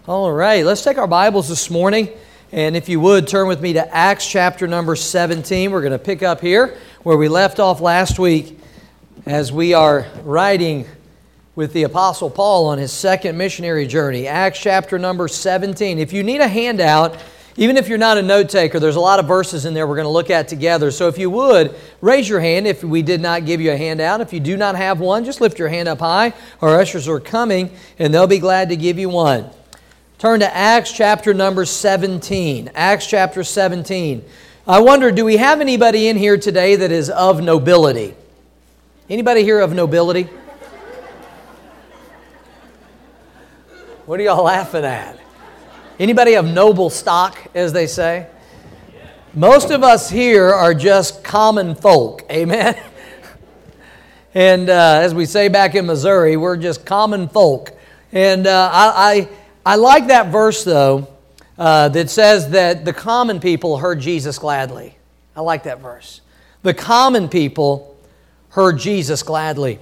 All right, let's take our Bibles this morning, and if you would, turn with me to Acts chapter number 17. We're going to pick up here where we left off last week as we are riding with the Apostle Paul on his second missionary journey. Acts chapter number 17. If you need a handout, even if you're not a note taker, there's a lot of verses in there we're going to look at together. So if you would, raise your hand if we did not give you a handout. If you do not have one, just lift your hand up high. Our ushers are coming, and they'll be glad to give you one. Turn to Acts chapter number 17. Acts chapter 17. I wonder, do we have anybody in here today that is of nobility? Anybody here of nobility? What are y'all laughing at? Anybody of noble stock, as they say? Most of us here are just common folk. Amen? And as we say back in Missouri, we're just common folk. And I like that verse, though, that says that the common people heard Jesus gladly. I like that verse. The common people heard Jesus gladly.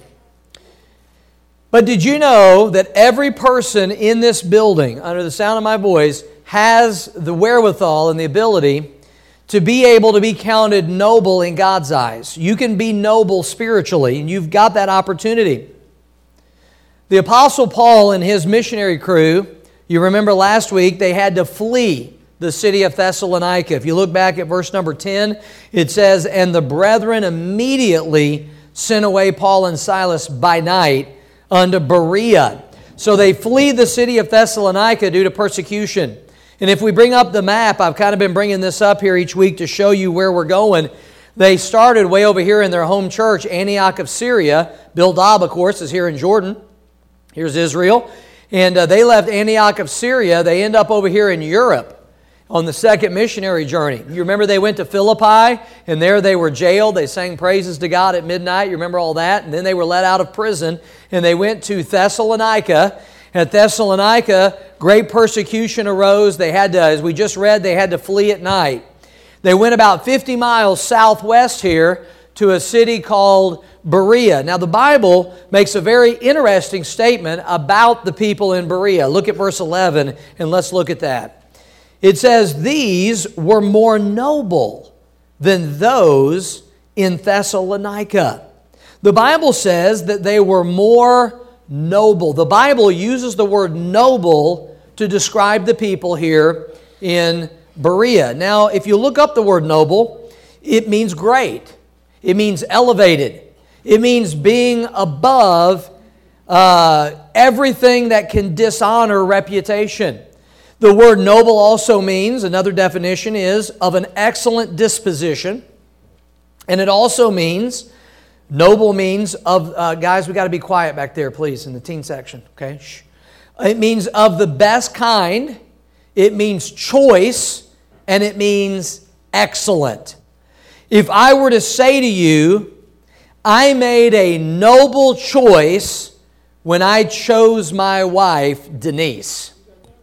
But did you know that every person in this building, under the sound of my voice, has the wherewithal and the ability to be able to be counted noble in God's eyes? You can be noble spiritually, and you've got that opportunity. The Apostle Paul and his missionary crew, you remember last week, they had to flee the city of Thessalonica. If you look back at verse number 10, it says, "And the brethren immediately sent away Paul and Silas by night unto Berea." So they flee the city of Thessalonica due to persecution. And if we bring up the map, I've kind of been bringing this up here each week to show you where we're going. They started way over here in their home church, Antioch of Syria. Bill Dobb, of course, is here in Jordan. Here's Israel. And they left Antioch of Syria. They end up over here in Europe on the second missionary journey. You remember they went to Philippi, and there they were jailed. They sang praises to God at midnight. You remember all that? And then they were let out of prison, and they went to Thessalonica. At Thessalonica, great persecution arose. They had to, as we just read, they had to flee at night. They went about 50 miles southwest here to a city called Berea. Now, the Bible makes a very interesting statement about the people in Berea. Look at verse 11, and let's look at that. It says, "These were more noble than those in Thessalonica." The Bible says that they were more noble. The Bible uses the word noble to describe the people here in Berea. Now, if you look up the word noble, it means great. It means elevated. It means being above everything that can dishonor reputation. The word noble also means, another definition is, of an excellent disposition. And it also means, noble means of, guys, we got to be quiet back there, please, in the teen section, okay? Shh. It means of the best kind, it means choice, and it means excellent. If I were to say to you, I made a noble choice when I chose my wife, Denise.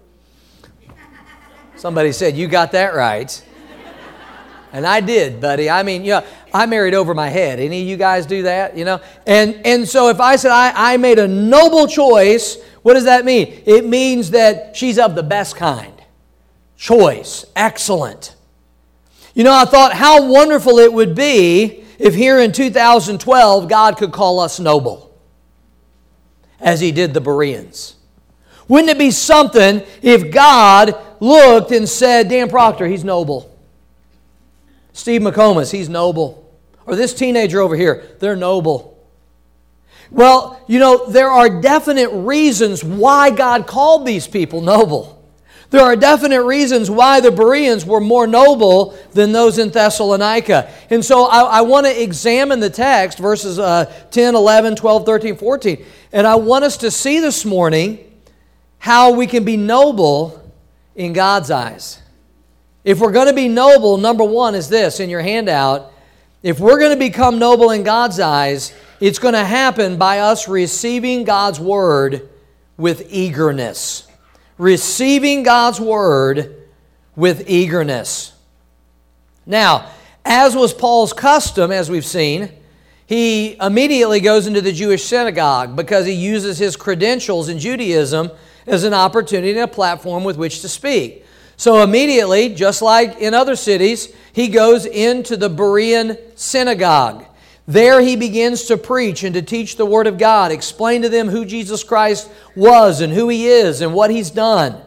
Somebody said, "You got that right." And I did, buddy. I mean, I married over my head. Any of you guys do that? And so if I said I made a noble choice, what does that mean? It means that she's of the best kind. Choice. Excellent. I thought how wonderful it would be if here in 2012 God could call us noble, as He did the Bereans. Wouldn't it be something if God looked and said, Dan Proctor, he's noble. Steve McComas, he's noble. Or this teenager over here, they're noble. Well, there are definite reasons why God called these people noble. There are definite reasons why the Bereans were more noble than those in Thessalonica. And so I want to examine the text, verses 10, 11, 12, 13, 14. And I want us to see this morning how we can be noble in God's eyes. If we're going to be noble, number one is this in your handout. If we're going to become noble in God's eyes, it's going to happen by us receiving God's Word with eagerness. Receiving God's Word with eagerness. Now, as was Paul's custom, as we've seen, he immediately goes into the Jewish synagogue because he uses his credentials in Judaism as an opportunity and a platform with which to speak. So immediately, just like in other cities, he goes into the Berean synagogue. There he begins to preach and to teach the Word of God, explain to them who Jesus Christ was and who He is and what He's done.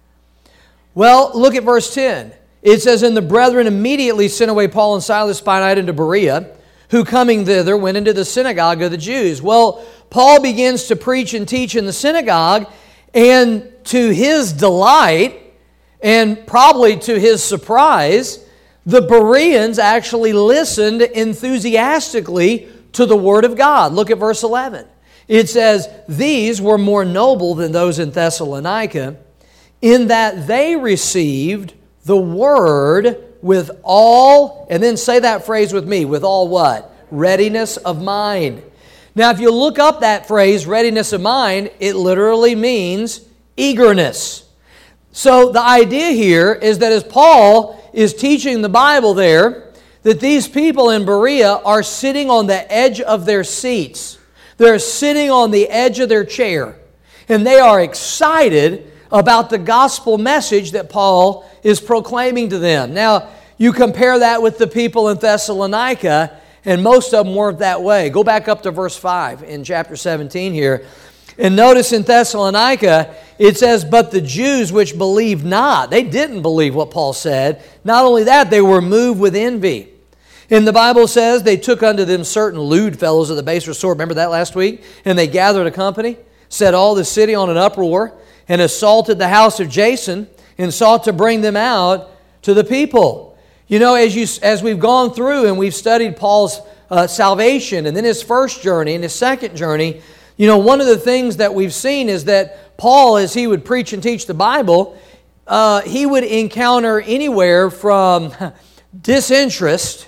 Well, look at verse 10. It says, "And the brethren immediately sent away Paul and Silas by night into Berea, who coming thither went into the synagogue of the Jews." Well, Paul begins to preach and teach in the synagogue, and to his delight, and probably to his surprise, the Bereans actually listened enthusiastically to the Word of God. Look at verse 11. It says, "These were more noble than those in Thessalonica, in that they received the Word with all," and then say that phrase with me, with all what? Readiness of mind. Now, if you look up that phrase, readiness of mind, it literally means eagerness. So the idea here is that as Paul is teaching the Bible there, that these people in Berea are sitting on the edge of their seats. They're sitting on the edge of their chair. And they are excited about the gospel message that Paul is proclaiming to them. Now, you compare that with the people in Thessalonica, and most of them weren't that way. Go back up to verse 5 in chapter 17 here. And notice in Thessalonica, it says, "But the Jews which believed not," they didn't believe what Paul said. Not only that, they were moved with envy. And the Bible says, "They took unto them certain lewd fellows of the baser sort." Remember that last week? "And they gathered a company, set all the city on an uproar, and assaulted the house of Jason, and sought to bring them out to the people." You know, as we've gone through and we've studied Paul's salvation, and then his first journey and his second journey, you know, one of the things that we've seen is that Paul, as he would preach and teach the Bible, he would encounter anywhere from disinterest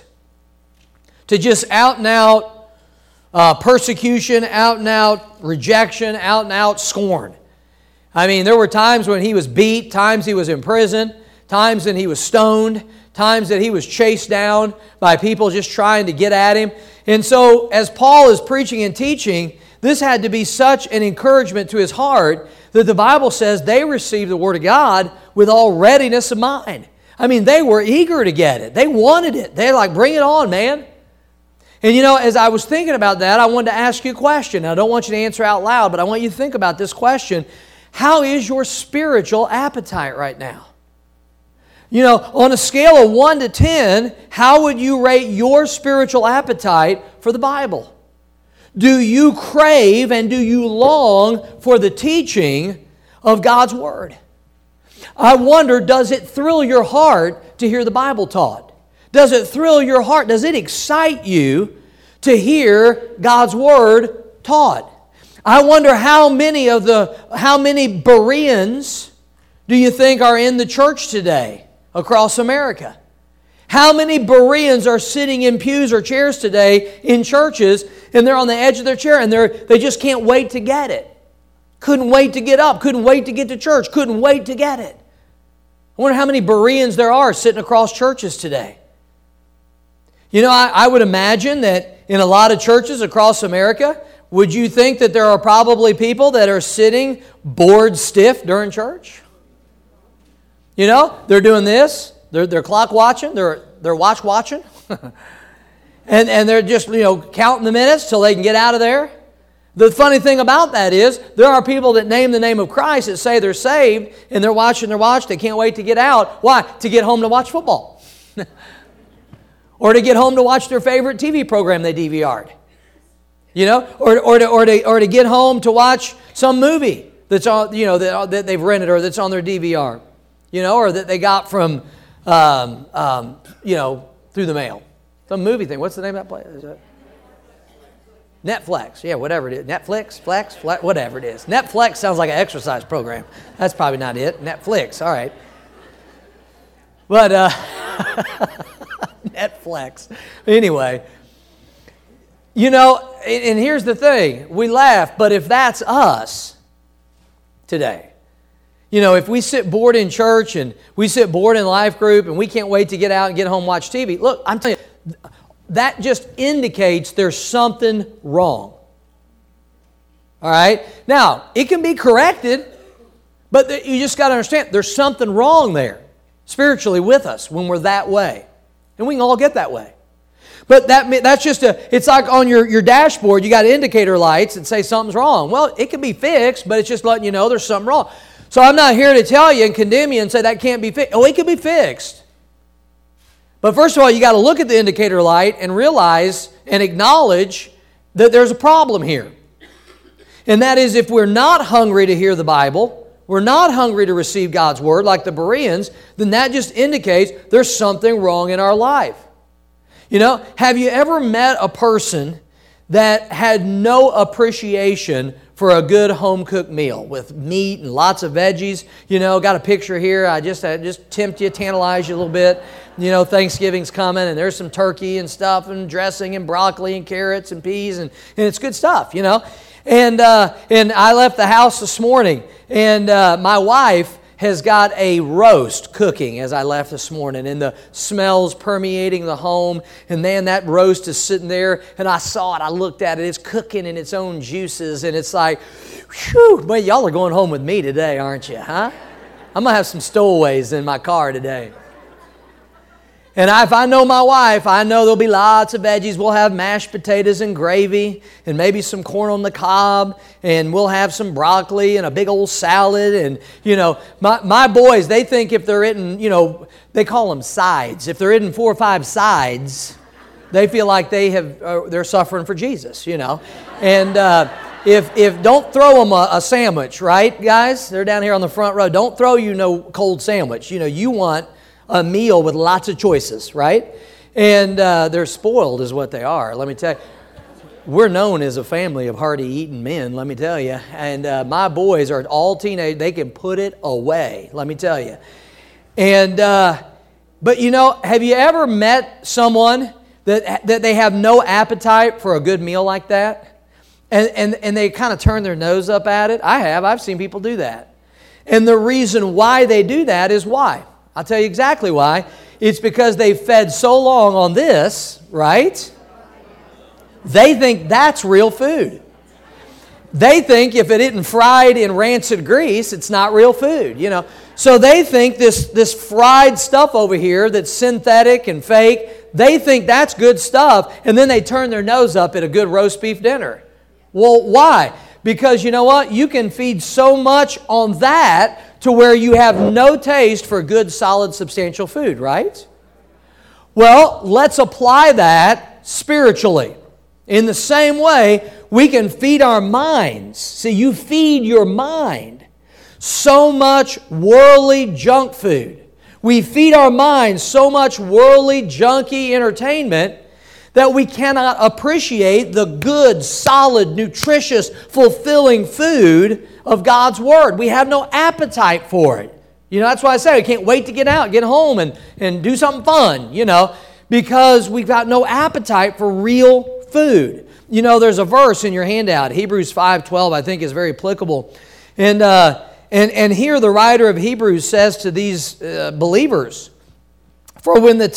to just out-and-out persecution, out-and-out rejection, out-and-out scorn. I mean, there were times when he was beat, times he was in prison, times when he was stoned, times that he was chased down by people just trying to get at him. And so, as Paul is preaching and teaching, this had to be such an encouragement to his heart that the Bible says they received the Word of God with all readiness of mind. I mean, they were eager to get it. They wanted it. They're like, "Bring it on, man." And you know, as I was thinking about that, I wanted to ask you a question. I don't want you to answer out loud, but I want you to think about this question. How is your spiritual appetite right now? You know, on a scale of 1 to 10, how would you rate your spiritual appetite for the Bible? Do you crave and do you long for the teaching of God's Word? I wonder, does it thrill your heart to hear the Bible taught? Does it thrill your heart? Does it excite you to hear God's Word taught? I wonder how many Bereans do you think are in the church today across America? How many Bereans are sitting in pews or chairs today in churches, and they're on the edge of their chair and they just can't wait to get it? Couldn't wait to get up, couldn't wait to get to church, couldn't wait to get it. I wonder how many Bereans there are sitting across churches today. You know, I would imagine that in a lot of churches across America, would you think that there are probably people that are sitting bored stiff during church? You know, they're doing this, they're clock watching, they're watch watching, and they're just, you know, counting the minutes till they can get out of there. The funny thing about that is there are people that name the name of Christ that say they're saved, and they're watching their watch, they can't wait to get out. Why? To get home to watch football. Or to get home to watch their favorite TV program they DVR'd. You know, or to get home to watch some movie that's on, you know, that they've rented or that's on their DVR, you know, or that they got from, you know, through the mail. Some movie thing. What's the name of that place? Is it Netflix? Yeah, whatever it is. Netflix, Flex, whatever it is. Netflix sounds like an exercise program. That's probably not it. Netflix. All right. But Netflix. Anyway. You know, and here's the thing. We laugh, but if that's us today, you know, if we sit bored in church and we sit bored in life group and we can't wait to get out and get home and watch TV, look, I'm telling you, that just indicates there's something wrong. All right? Now, it can be corrected. But you just got to understand, there's something wrong there spiritually with us when we're that way. And we can all get that way. But that's just it's like on your dashboard, you got indicator lights that say something's wrong. Well, it can be fixed, but it's just letting you know there's something wrong. So I'm not here to tell you and condemn you and say that can't be fixed. Oh, it can be fixed. But first of all, you got to look at the indicator light and realize and acknowledge that there's a problem here. And that is, if we're not hungry to hear the Bible, we're not hungry to receive God's Word like the Bereans, then that just indicates there's something wrong in our life. You know, have you ever met a person that had no appreciation for a good home-cooked meal with meat and lots of veggies? You know, got a picture here. I just tempt you, tantalize you a little bit. You know, Thanksgiving's coming, and there's some turkey and stuff and dressing and broccoli and carrots and peas, and it's good stuff, you know. And I left the house this morning, and my wife has got a roast cooking as I left this morning, and the smells permeating the home, and then that roast is sitting there, and I saw it, I looked at it, it's cooking in its own juices, and it's like, whew, boy, y'all are going home with me today, aren't you, huh? I'm going to have some stowaways in my car today. And if I know my wife, I know there'll be lots of veggies. We'll have mashed potatoes and gravy and maybe some corn on the cob, and we'll have some broccoli and a big old salad. And, you know, my boys, they think if they're eating, you know, they call them sides. If they're eating 4 or 5 sides, they feel like they're suffering for Jesus, you know. And if don't throw them a sandwich, right, guys? They're down here on the front row. Don't throw you no cold sandwich. You know, you want a meal with lots of choices, right? And they're spoiled is what they are, let me tell you. We're known as a family of hearty eating men, let me tell you. And my boys are all teenage. They can put it away, let me tell you. And but you know, have you ever met someone that they have no appetite for a good meal like that? And they kind of turn their nose up at it? I have. I've seen people do that. And the reason why they do that is why? I'll tell you exactly why. It's because they fed so long on this, right? They think that's real food. They think if it isn't fried in rancid grease, it's not real food, you know. So they think this fried stuff over here that's synthetic and fake, they think that's good stuff, and then they turn their nose up at a good roast beef dinner. Well, why? Because you know what? You can feed so much on that to where you have no taste for good, solid, substantial food, right? Well, let's apply that spiritually. In the same way, we can feed our minds. See, you feed your mind so much worldly junk food. We feed our minds so much worldly, junky entertainment that we cannot appreciate the good, solid, nutritious, fulfilling food of God's Word. We have no appetite for it. You know, that's why I say I can't wait to get out, get home, and do something fun, you know, because we've got no appetite for real food. You know, there's a verse in your handout, Hebrews 5:12, I think is very applicable. And here the writer of Hebrews says to these believers, for the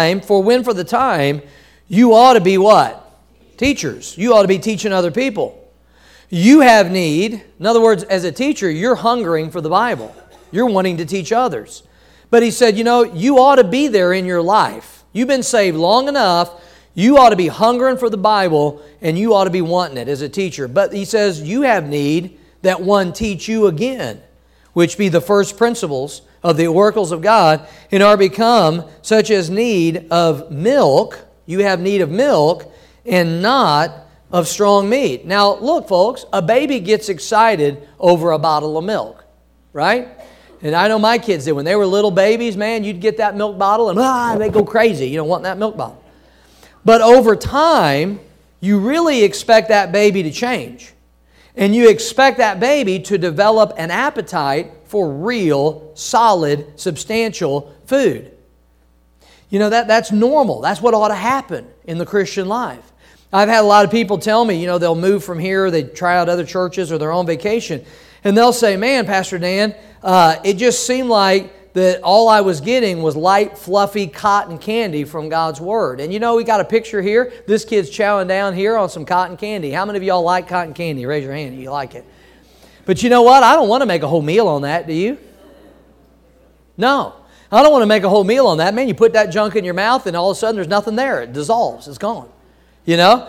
time, you ought to be what? Teachers. You ought to be teaching other people. You have need. In other words, as a teacher, you're hungering for the Bible. You're wanting to teach others. But he said, you know, you ought to be there in your life. You've been saved long enough. You ought to be hungering for the Bible, and you ought to be wanting it as a teacher. But he says, you have need that one teach you again, which be the first principles of the oracles of God, and are become such as need of milk. You have need of milk and not of strong meat. Now, look, folks, a baby gets excited over a bottle of milk, right? And I know my kids did. When they were little babies, man, you'd get that milk bottle and they'd go crazy, you know, wanting that milk bottle. But over time, you really expect that baby to change. And you expect that baby to develop an appetite for real, solid, substantial food. You know, that's normal. That's what ought to happen in the Christian life. I've had a lot of people tell me, you know, they'll move from here, they try out other churches or they're on vacation, and they'll say, man, Pastor Dan, it just seemed like that all I was getting was light, fluffy cotton candy from God's Word. And you know, we got a picture here. This kid's chowing down here on some cotton candy. How many of y'all like cotton candy? Raise your hand. You like it. But you know what? I don't want to make a whole meal on that, do you? No. I don't want to make a whole meal on that. Man, you put that junk in your mouth and all of a sudden there's nothing there. It dissolves. It's gone. You know?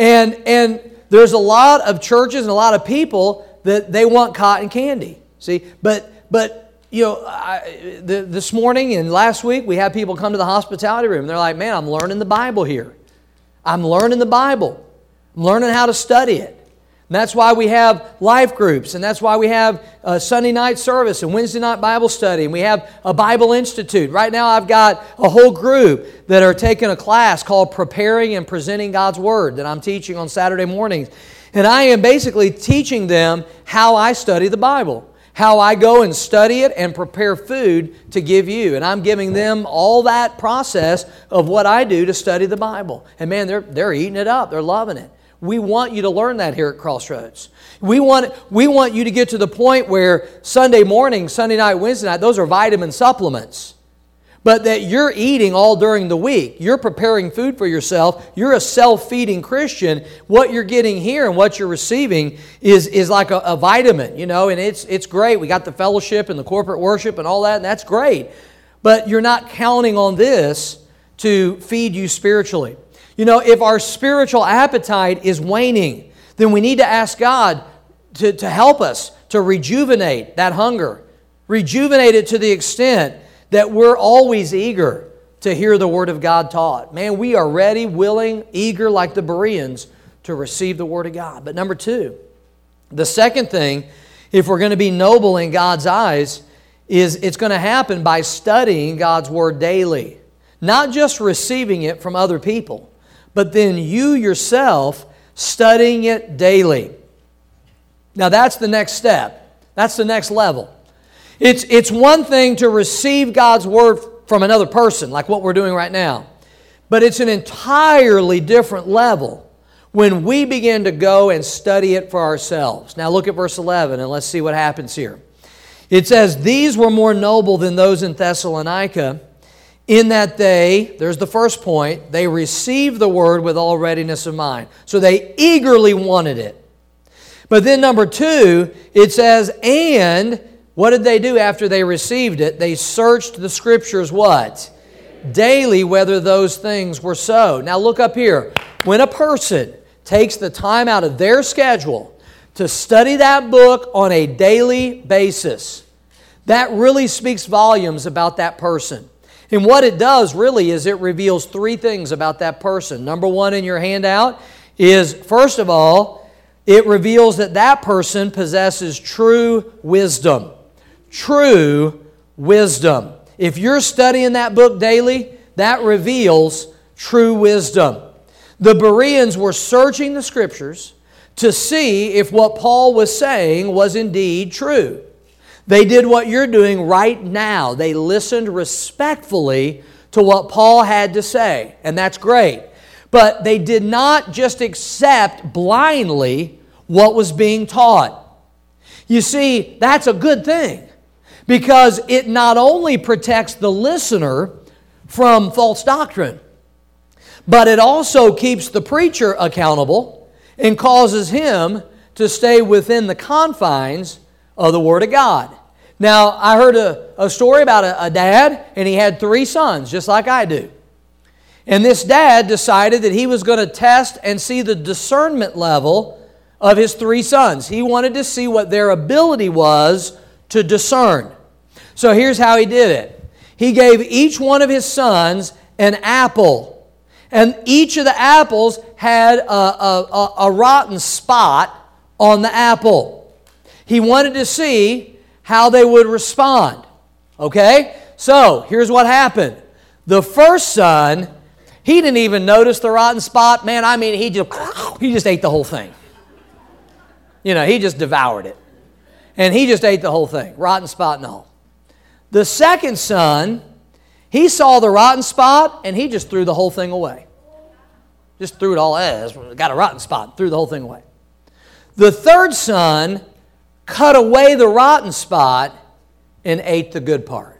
And there's a lot of churches and a lot of people that they want cotton candy. See? But you know, this morning and last week we had people come to the hospitality room. They're like, man, I'm learning the Bible here. I'm learning the Bible. I'm learning how to study it. And that's why we have life groups, and that's why we have a Sunday night service and Wednesday night Bible study, and we have a Bible Institute. Right now I've got a whole group that are taking a class called Preparing and Presenting God's Word that I'm teaching on Saturday mornings. And I am basically teaching them how I study the Bible, how I go and study it and prepare food to give you. And I'm giving them all that process of what I do to study the Bible. And man, they're eating it up. They're loving it. We want you to learn that here at Crossroads. We want you to get to the point where Sunday morning, Sunday night, Wednesday night, those are vitamin supplements. But that you're eating all during the week. You're preparing food for yourself. You're a self-feeding Christian. What you're getting here and what you're receiving is like a vitamin, you know, and it's great. We got the fellowship and the corporate worship and all that, and that's great. But you're not counting on this to feed you spiritually. You know, if our spiritual appetite is waning, then we need to ask God to help us to rejuvenate that hunger. Rejuvenate it to the extent that we're always eager to hear the Word of God taught. Man, we are ready, willing, eager like the Bereans to receive the Word of God. But number two, the second thing, if we're going to be noble in God's eyes, is it's going to happen by studying God's Word daily. Not just receiving it from other people, but then you yourself studying it daily. Now that's the next step. That's the next level. It's one thing to receive God's Word from another person, like what we're doing right now. But it's an entirely different level when we begin to go and study it for ourselves. Now look at verse 11 and let's see what happens here. It says, "These were more noble than those in Thessalonica, in that there's the first point, they received the Word with all readiness of mind." So they eagerly wanted it. But then number two, it says, and what did they do after they received it? They searched the Scriptures what? Daily, whether those things were so. Now look up here. When a person takes the time out of their schedule to study that book on a daily basis, that really speaks volumes about that person. And what it does really is it reveals three things about that person. Number one in your handout is, first of all, it reveals that person possesses true wisdom. True wisdom. If you're studying that book daily, that reveals true wisdom. The Bereans were searching the Scriptures to see if what Paul was saying was indeed true. They did what you're doing right now. They listened respectfully to what Paul had to say, and that's great. But they did not just accept blindly what was being taught. You see, that's a good thing, because it not only protects the listener from false doctrine, but it also keeps the preacher accountable and causes him to stay within the confines of the Word of God. Now, I heard a story about a dad, and he had 3 sons, just like I do. And this dad decided that he was going to test and see the discernment level of his 3 sons. He wanted to see what their ability was to discern. So here's how he did it. He gave each one of his sons an apple. And each of the apples had a rotten spot on the apple. He wanted to see how they would respond. Okay? So here's what happened. The first son, he didn't even notice the rotten spot. Man, I mean, he just ate the whole thing. You know, he just devoured it. And he just ate the whole thing. Rotten spot and all. The second son, he saw the rotten spot and he just threw the whole thing away. Just threw it all as, got a rotten spot, threw the whole thing away. The third son cut away the rotten spot and ate the good part.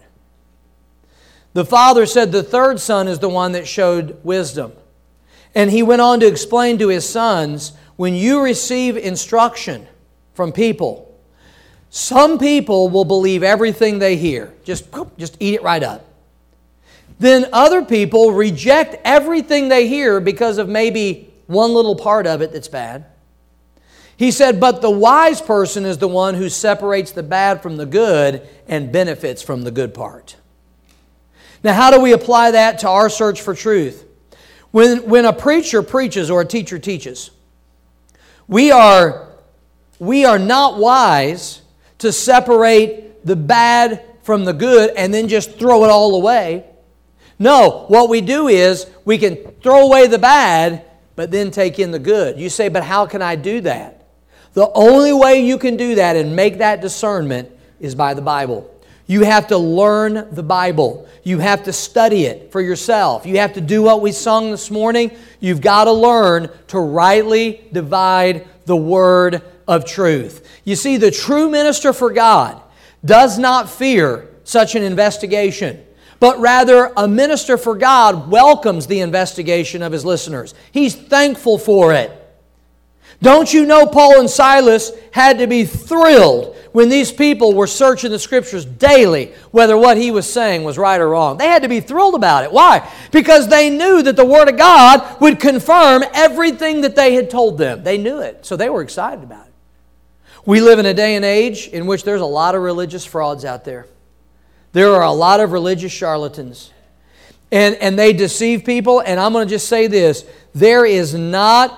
The father said the third son is the one that showed wisdom. And he went on to explain to his sons, when you receive instruction from people, Some people will believe everything they hear. Just eat it right up. Then other people reject everything they hear because of maybe one little part of it that's bad. He said, but the wise person is the one who separates the bad from the good and benefits from the good part. Now, how do we apply that to our search for truth? When a preacher preaches or a teacher teaches, we are not wise to separate the bad from the good and then just throw it all away. No, what we do is we can throw away the bad, but then take in the good. You say, but how can I do that? The only way you can do that and make that discernment is by the Bible. You have to learn the Bible. You have to study it for yourself. You have to do what we sung this morning. You've got to learn to rightly divide the word of truth. You see, the true minister for God does not fear such an investigation, but rather a minister for God welcomes the investigation of his listeners. He's thankful for it. Don't you know Paul and Silas had to be thrilled when these people were searching the Scriptures daily, whether what he was saying was right or wrong? They had to be thrilled about it. Why? Because they knew that the Word of God would confirm everything that they had told them. They knew it, so they were excited about it. We live in a day and age in which there's a lot of religious frauds out there. There are a lot of religious charlatans. And they deceive people, and I'm going to just say this. There is not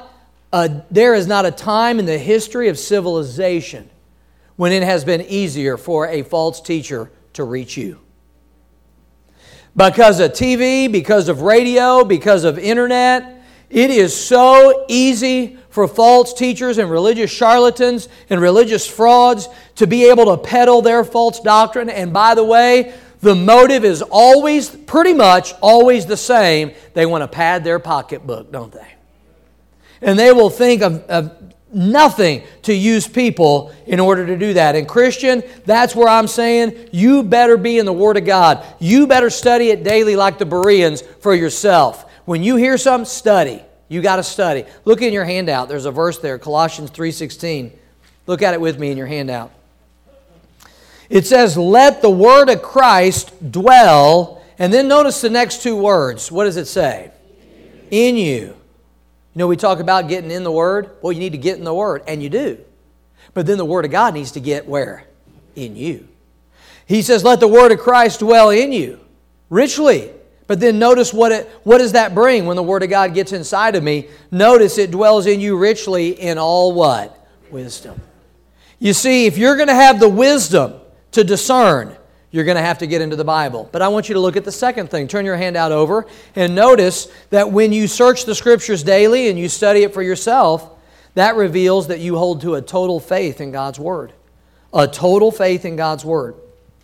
a time in the history of civilization when it has been easier for a false teacher to reach you. Because of TV, because of radio, because of internet, it is so easy for false teachers and religious charlatans and religious frauds to be able to peddle their false doctrine. And by the way, the motive is always, pretty much always the same. They want to pad their pocketbook, don't they? And they will think of nothing to use people in order to do that. And Christian, that's where I'm saying you better be in the Word of God. You better study it daily like the Bereans for yourself. When you hear something, study. You got to study. Look in your handout. There's a verse there, Colossians 3:16. Look at it with me in your handout. It says, let the Word of Christ dwell. And then notice the next two words. What does it say? In you. You know, we talk about getting in the Word. Well, you need to get in the Word, and you do. But then the Word of God needs to get where? In you. He says, let the Word of Christ dwell in you, richly. But then notice what does that bring when the Word of God gets inside of me? Notice it dwells in you richly in all what? Wisdom. You see, if you're going to have the wisdom to discern, you're going to have to get into the Bible. But I want you to look at the second thing. Turn your handout over and notice that when you search the Scriptures daily and you study it for yourself, that reveals that you hold to a total faith in God's Word. A total faith in God's Word.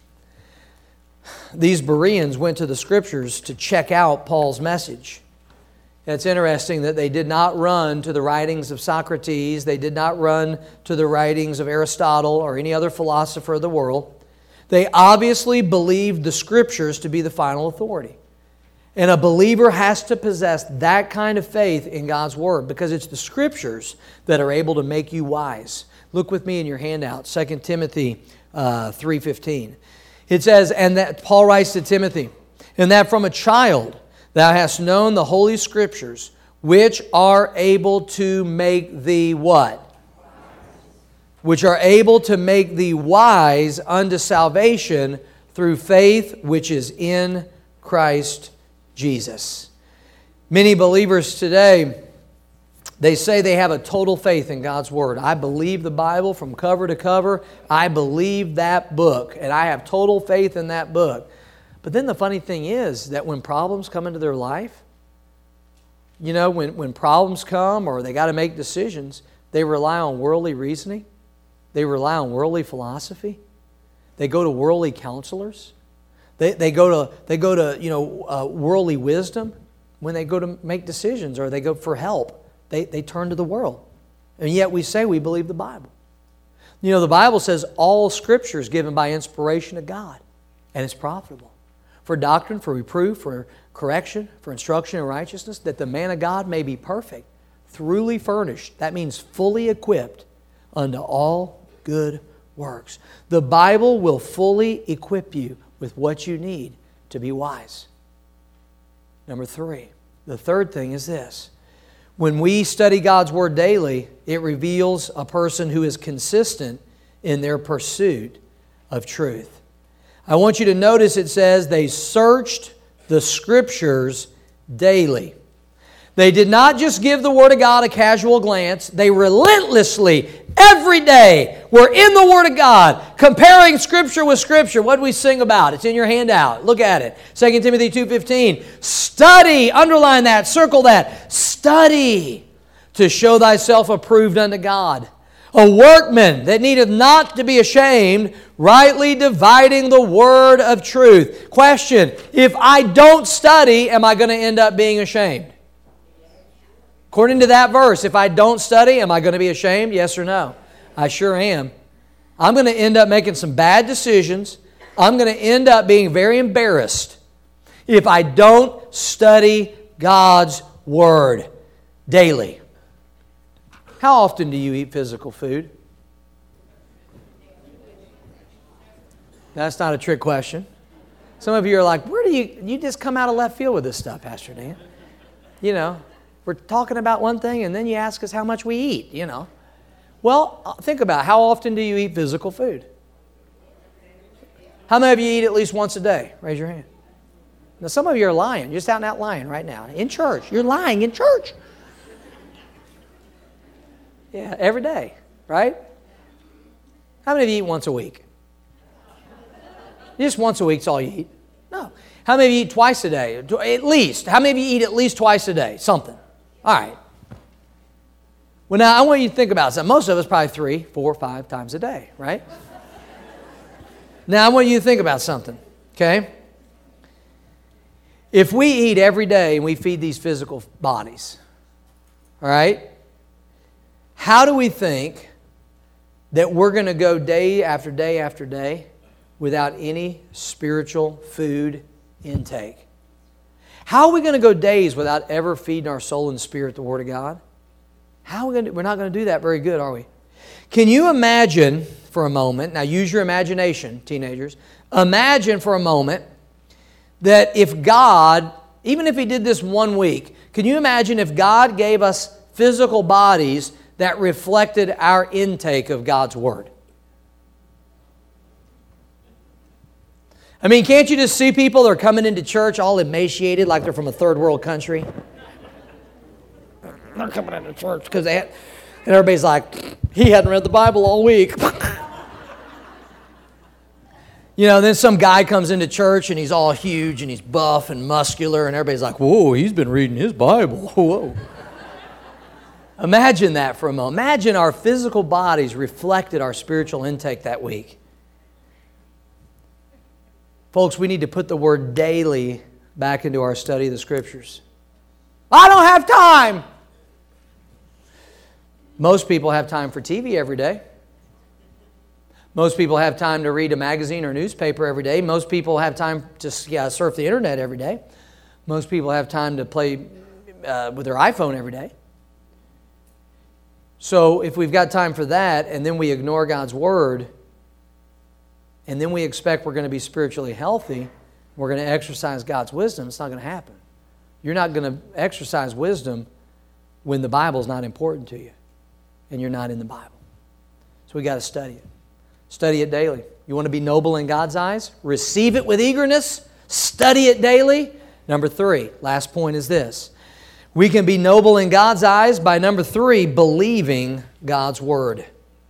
These Bereans went to the Scriptures to check out Paul's message. It's interesting that they did not run to the writings of Socrates. They did not run to the writings of Aristotle or any other philosopher of the world. They obviously believed the Scriptures to be the final authority. And a believer has to possess that kind of faith in God's Word because it's the Scriptures that are able to make you wise. Look with me in your handout, 2 Timothy 3:15. It says, and that Paul writes to Timothy, and that from a child thou hast known the Holy Scriptures, which are able to make thee what? Which are able to make thee wise unto salvation through faith which is in Christ Jesus. Many believers today, they say they have a total faith in God's Word. I believe the Bible from cover to cover. I believe that book, and I have total faith in that book. But then the funny thing is that when problems come into their life, you know, when problems come or they got to make decisions, they rely on worldly reasoning. They rely on worldly philosophy. They go to worldly counselors. They go to worldly wisdom when they go to make decisions or they go for help. They turn to the world. And yet we say we believe the Bible. You know, the Bible says all Scripture is given by inspiration of God, and it's profitable for doctrine, for reproof, for correction, for instruction in righteousness, that the man of God may be perfect, thoroughly furnished. That means fully equipped unto all good works. The Bible will fully equip you with what you need to be wise. Number 3. The third thing is this. When we study God's Word daily, it reveals a person who is consistent in their pursuit of truth. I want you to notice it says they searched the Scriptures daily. They did not just give the Word of God a casual glance. They relentlessly, every day, were in the Word of God, comparing Scripture with Scripture. What did we sing about? It's in your handout. Look at it. 2 Timothy 2:15. Study, underline that, circle that. Study to show thyself approved unto God. A workman that needeth not to be ashamed, rightly dividing the word of truth. Question, if I don't study, am I going to end up being ashamed? According to that verse, if I don't study, am I going to be ashamed? Yes or no? I sure am. I'm going to end up making some bad decisions. I'm going to end up being very embarrassed if I don't study God's Word daily. How often do you eat physical food? That's not a trick question. Some of you are like, where do you just come out of left field with this stuff, Pastor Dan? You know, we're talking about one thing and then you ask us how much we eat, you know. Well, think about it. How often do you eat physical food? How many of you eat at least once a day? Raise your hand. Now, some of you are lying. You're just out and out lying right now. In church. You're lying in church. Yeah, every day, right? How many of you eat once a week? Just once a week's all you eat? No. How many of you eat twice a day? At least. How many of you eat at least twice a day? Something. All right. Well, now, I want you to think about something. Most of us probably 3, 4, 5 times a day, right? Now, I want you to think about something, okay? If we eat every day and we feed these physical bodies, all right, how do we think that we're going to go day after day after day without any spiritual food intake? How are we going to go days without ever feeding our soul and spirit the Word of God? How are we going to, we're not going to do that very good, are we? Can you imagine for a moment, now use your imagination, teenagers, imagine for a moment that if God, even if He did this 1 week, can you imagine if God gave us physical bodies that reflected our intake of God's Word? I mean, can't you just see people that are coming into church all emaciated like they're from a third world country? They're coming into church because they had, and everybody's like, he hadn't read the Bible all week. You know, then some guy comes into church and he's all huge and he's buff and muscular and everybody's like, whoa, he's been reading his Bible. Whoa. Imagine that for a moment. Imagine our physical bodies reflected our spiritual intake that week. Folks, we need to put the word daily back into our study of the Scriptures. I don't have time. Most people have time for TV every day. Most people have time to read a magazine or newspaper every day. Most people have time to surf the internet every day. Most people have time to play with their iPhone every day. So if we've got time for that and then we ignore God's Word and then we expect we're going to be spiritually healthy, we're going to exercise God's wisdom, it's not going to happen. You're not going to exercise wisdom when the Bible's not important to you and you're not in the Bible. So we got to study it. Study it daily. You want to be noble in God's eyes? Receive it with eagerness. Study it daily. Number 3, last point is this. We can be noble in God's eyes by, number 3, believing God's Word.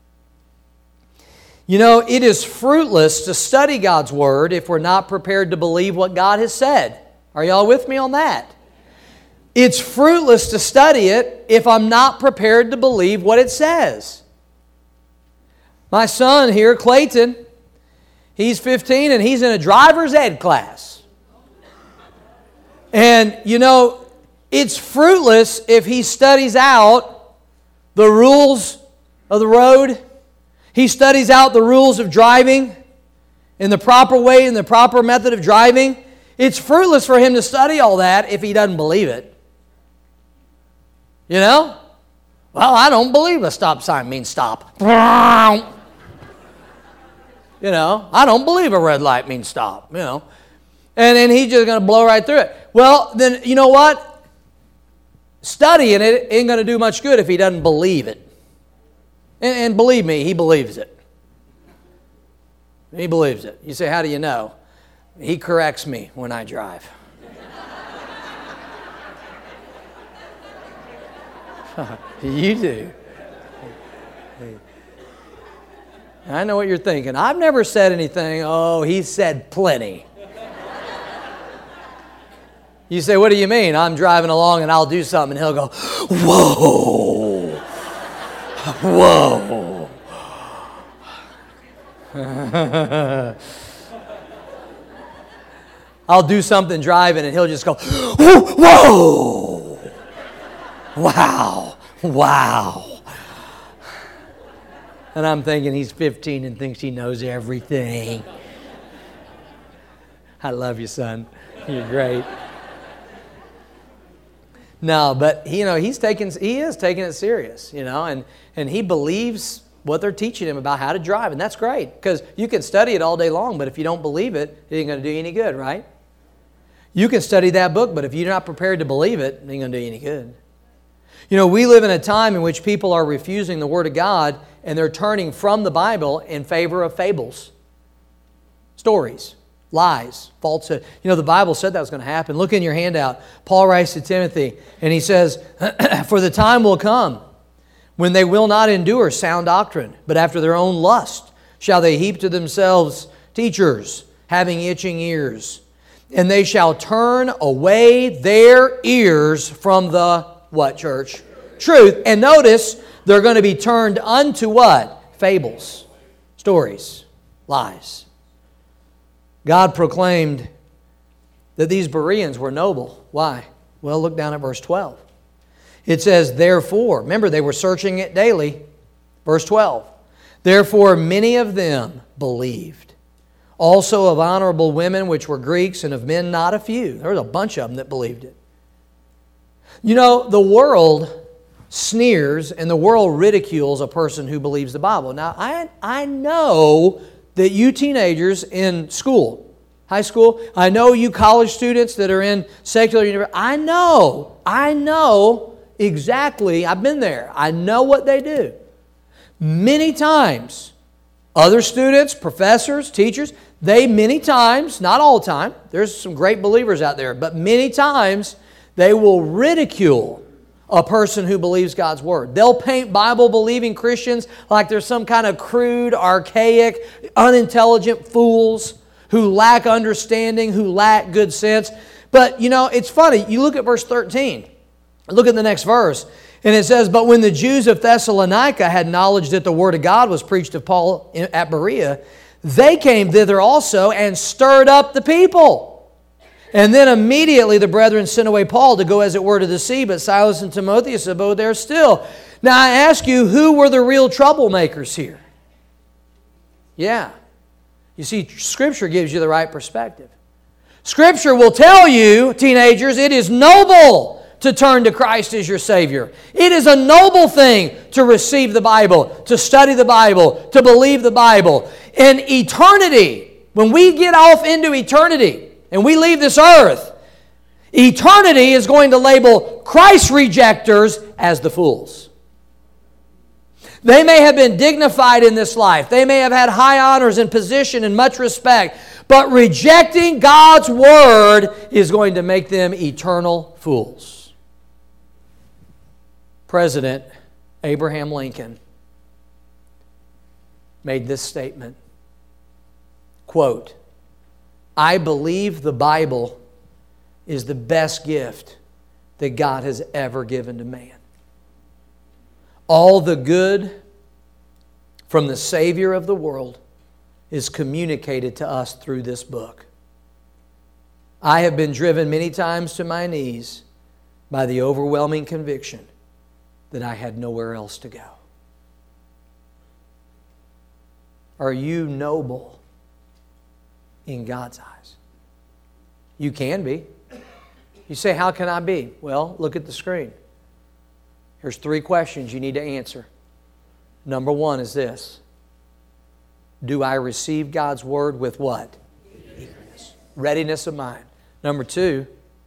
You know, it is fruitless to study God's Word if we're not prepared to believe what God has said. Are y'all with me on that? It's fruitless to study it if I'm not prepared to believe what it says. My son here, Clayton, he's 15 and he's in a driver's ed class. And, you know, it's fruitless if he studies out the rules of the road. He studies out the rules of driving in the proper way, in the proper method of driving. It's fruitless for him to study all that if he doesn't believe it. You know? Well, I don't believe a stop sign means stop. You know, I don't believe a red light means stop, you know. And then he's just going to blow right through it. Well, then, you know what? Studying it ain't going to do much good if he doesn't believe it. And believe me, he believes it. He believes it. You say, how do you know? He corrects me when I drive. You do. I know what you're thinking. I've never said anything. Oh, he said plenty. You say, what do you mean? I'm driving along and I'll do something and he'll go, whoa, whoa. I'll do something driving and he'll just go, whoa, wow, wow. And I'm thinking he's 15 and thinks he knows everything. I love you, son. You're great. No, but he is taking it serious, and he believes what they're teaching him about how to drive, and that's great because you can study it all day long, but if you don't believe it, it ain't going to do you any good, right? You can study that book, but if you're not prepared to believe it, it ain't going to do you any good. We live in a time in which people are refusing the Word of God and they're turning from the Bible in favor of fables, stories, lies, falsehood. The Bible said that was going to happen. Look in your handout. Paul writes to Timothy and he says, for the time will come when they will not endure sound doctrine, but after their own lust shall they heap to themselves teachers having itching ears. And they shall turn away their ears from the, what, church? Truth. And notice, they're going to be turned unto what? Fables, stories, lies. God proclaimed that these Bereans were noble. Why? Well, look down at verse 12. It says, therefore, remember they were searching it daily. Verse 12. Therefore, many of them believed. Also of honorable women which were Greeks, and of men not a few. There was a bunch of them that believed it. The world sneers and the world ridicules a person who believes the Bible. Now, I know that you teenagers in school, high school, I know you college students that are in secular university, I know exactly, I've been there. I know what they do. Many times, other students, professors, teachers, they many times, not all the time, there's some great believers out there, but many times they will ridicule a person who believes God's Word. They'll paint Bible-believing Christians like they're some kind of crude, archaic, unintelligent fools who lack understanding, who lack good sense. But, it's funny. You look at verse 13. Look at the next verse. And it says, but when the Jews of Thessalonica had knowledge that the Word of God was preached of Paul at Berea, they came thither also and stirred up the people. And then immediately the brethren sent away Paul to go as it were to the sea, but Silas and Timotheus abode there still. Now I ask you, who were the real troublemakers here? Yeah. You see, Scripture gives you the right perspective. Scripture will tell you, teenagers, it is noble to turn to Christ as your Savior. It is a noble thing to receive the Bible, to study the Bible, to believe the Bible. In eternity, when we get off into eternity and we leave this earth, eternity is going to label Christ rejectors as the fools. They may have been dignified in this life. They may have had high honors and position and much respect. But rejecting God's Word is going to make them eternal fools. President Abraham Lincoln made this statement, quote, I believe the Bible is the best gift that God has ever given to man. All the good from the Savior of the world is communicated to us through this book. I have been driven many times to my knees by the overwhelming conviction that I had nowhere else to go. Are you noble in God's eyes? You can be. You say, how can I be? Well, look at the screen. Here's 3 questions you need to answer. Number 1 is this. Do I receive God's Word with what? Eagerness. Readiness of mind. Number 2,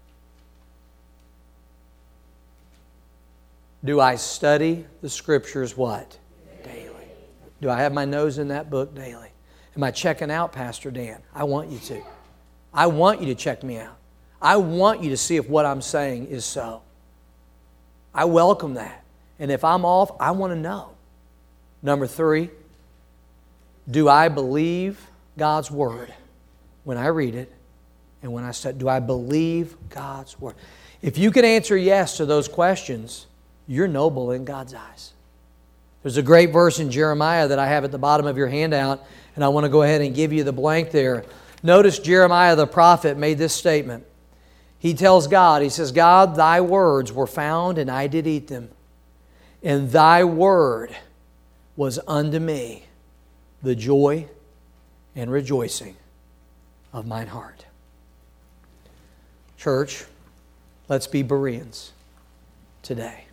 do I study the Scriptures what? Daily. Do I have my nose in that book daily? Am I checking out Pastor Dan? I want you to. I want you to check me out. I want you to see if what I'm saying is so. I welcome that. And if I'm off, I want to know. Number 3, do I believe God's Word when I read it and when I study? Do I believe God's Word? If you can answer yes to those questions, you're noble in God's eyes. There's a great verse in Jeremiah that I have at the bottom of your handout, and I want to go ahead and give you the blank there. Notice Jeremiah the prophet made this statement. He tells God, he says, God, thy words were found, and I did eat them. And thy word was unto me the joy and rejoicing of mine heart. Church, let's be Bereans today.